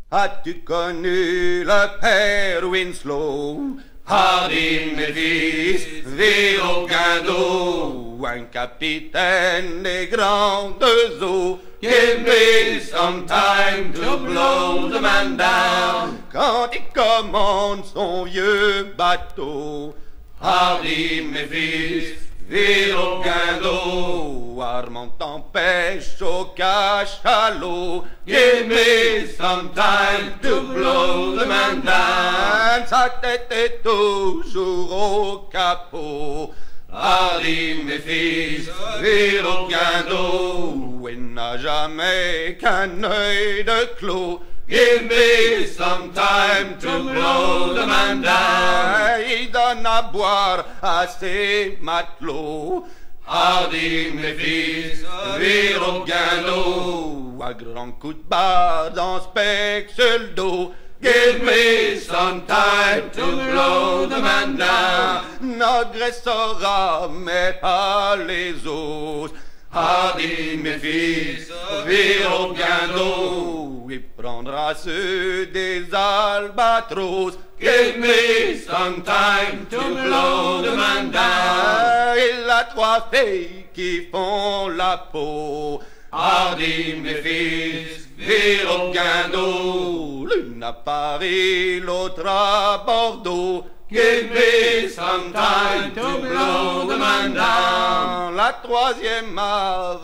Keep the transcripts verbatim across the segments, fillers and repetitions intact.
As-tu connu le père Winslow? Hardy, mes fils, vire aucun dos. Un capitaine des grandes eaux. Give me some time to blow the man down. Quand il commande son vieux bateau. Hardy, mes fils, vire aucun dos. Armand en pêche au cachalot. Give me some time to blow the man down. Sa tête est toujours au capot. Hardy, mes fils, vire aucun dos. Il n'a jamais qu'un œil de clos. Give me some time to blow the man down. Il donne à boire à ses matelots. Hardy, mes fils, vire aucun dos. À grands coups de barre dans spec sur le dos. Give me some time to blow the man down. N'agressera mais pas les os. Hardy, mes fils, vire aucun dos. Il prendra ceux des albatros. Give me some time to blow the man down. Il a trois filles qui font la peau. Hardy, mes fils, vire aucun dos. L'une à Paris, l'autre à Bordeaux. Give me some time to blow the man down. La troisième à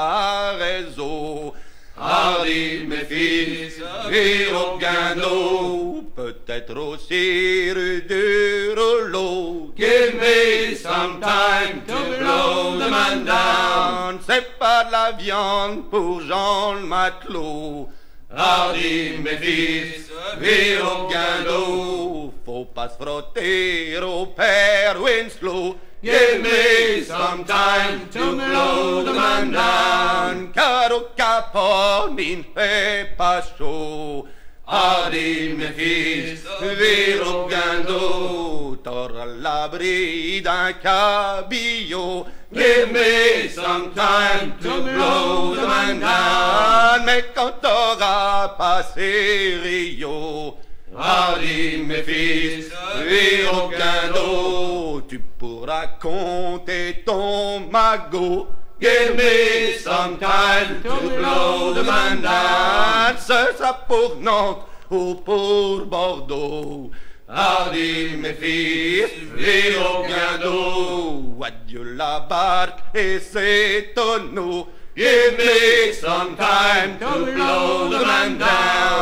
Valparaiso. Hardy, mes fils, vire aucun dos. Peut-être aussi rue du Rouleau. Give me some time to blow the man down. C'est pas de la viande pour Jean le matelot. Hardy, mes fils, vire aucun dos. Faut pas se frotter au père Winslow. Give me some time to blow the man down. Car au capot, il ne fait pas chaud. Hardy, mes fils, vire aucun dos. T'auras l'abri d'un cabillaud. Give me some time to blow the man down. Mais quand t'auras passé Rio, Hardy, mes fils, vire aucun dos. tu pourras compter ton magot. Give me some time to blow the man down. Ce sera pour Nantes ou pour Bordeaux. Hardy, mes fils, vire aucun dos. Adieu la barque et ses tonneaux. Give me some time to blow the man down.